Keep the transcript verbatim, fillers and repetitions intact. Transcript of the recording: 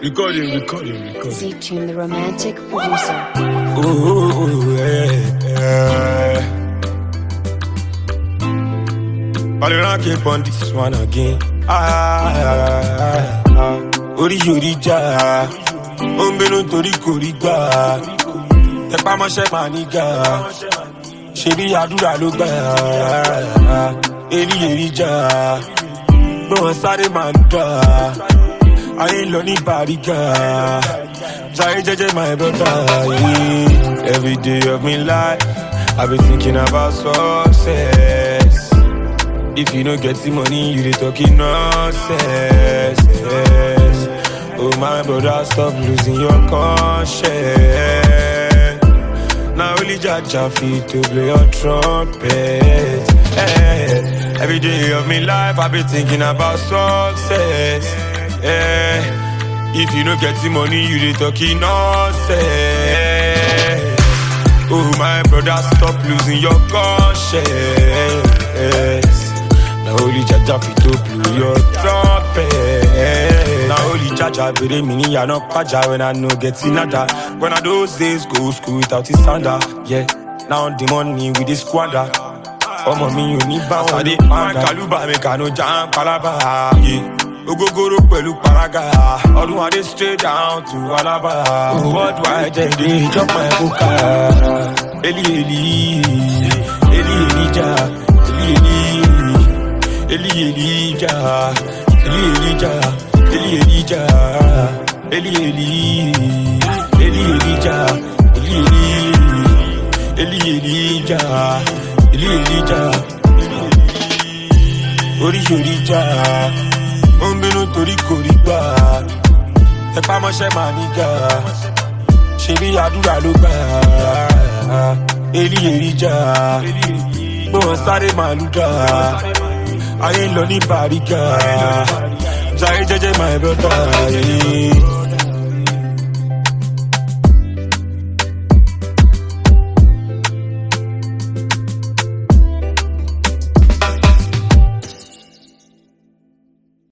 Recording, recording, recording. Z-Tune, the romantic producer. Ooh, yeah, yeah. But you don't keep on this one again. Ah, ah, ah. Ori yori ja, ombe no tori koriga. Tepa mo se maniga, shebi adura lo gba. Eri eri ja, no sare manda. I ain't lonely bariga. Jai J my brother. Yeah. Every day of my life, I've been thinking about success. If you don't get the money, you dey talking nonsense. Yes. Oh my brother, stop losing your conscience. Now only Jaja fit to play your trumpet. Hey. Every day of my life, I've been thinking about success. Yeah. If you don't get the money, you dey talking nonsense. Oh my brother, stop losing your conscience. Now only Jaja fit to blow your trumpet. Now only Jaja bere mini ya no paja when I no get nada. When I those days go school without his sander. Yeah. Now the money with the squander. Oh mommy, you need bounce. I dey man kaluba make I no jam palaba. Yeah. Ogogoro pẹ̀lú paraga. Ọdún adé straight down to Alaba. What do I tell you? Chop my coca. Eli Eli. Eli Elija. Eli Eli. Eli Elija. Eli Elija. Eli Elija. Eli Eli. Eli Elija. Eli Eli. Eli Elija. Eli Elija. Ori Yorija. Ombe no tori koriga. Tepa mo se maniga. Shebi adura lo gba. Eli erija. Mo sare maluda. I ain't lonely bariga. Jai J J my brother.